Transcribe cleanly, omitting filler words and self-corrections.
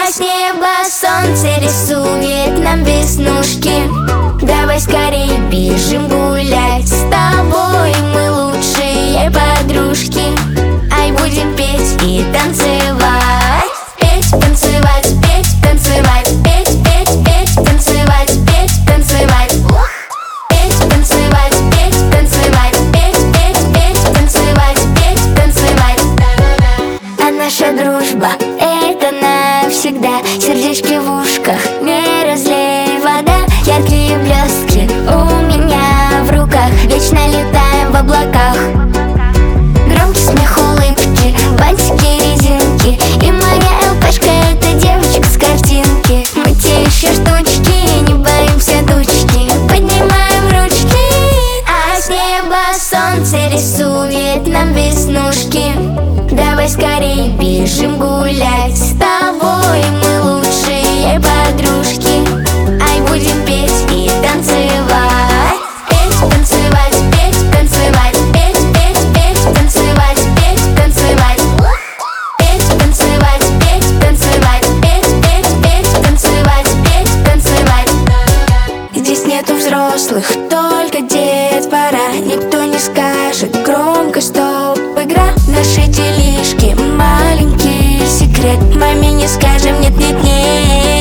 А с неба солнце рисует нам веснушки. Давай скорей бежим гулять, с тобой мы лучшие подружки. Ай, будем петь и танцевать. Петь, танцевать, петь, танцевать, петь, петь, петь, танцевать, петь, танцевать. Петь, танцевать, петь, танцевать, петь, петь, петь, танцевать, петь, танцевать. А наша дружба — это навсегда. Сердечки в ушках, не разлей вода. Яркие блестки у меня в руках, вечно летаем в облаках. Громкий смех, улыбки, бантики, резинки. И моя ЛПшка — это девочка с картинки. Мы те еще штучки, не боимся тучки, поднимаем ручки. А с неба солнце рисует нам веснушки. Давай скорей бежим гулять, с тобой мы лучшие подружки. Ай, будем петь и танцевать. Петь, танцевать, петь, танцевать, петь, петь, петь, танцевать, петь, танцевать. Петь, танцевать, петь, танцевать, петь, петь, петь, танцевать, петь, танцевать. Здесь нету взрослых, только детвора. Никто не скажет громко стоп, игра. Наши делишки, маленький секрет. Маме не скажем нет, нет, нет.